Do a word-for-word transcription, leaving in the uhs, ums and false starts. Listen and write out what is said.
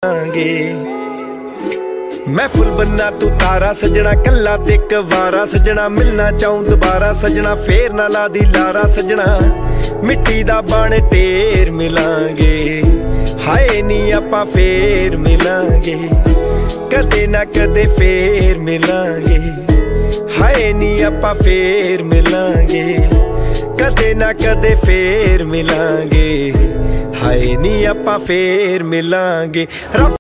मैं फुल बन्ना तू तारा सजना, कला ते कवारा सजना, मिलना चाहूं दोबारा सजना, फेर ना ला दी लारा सजना, मिट्टी दा बन ढेर मिलांगे, हाय नी आपां फेर मिलांगे, कदे ना कदे फेर मिलांगे, हाय नी आपां फेर मिलांगे, कदे ना कदे फेर मिलांगे, हाय नी आपां फेर मिलांगे।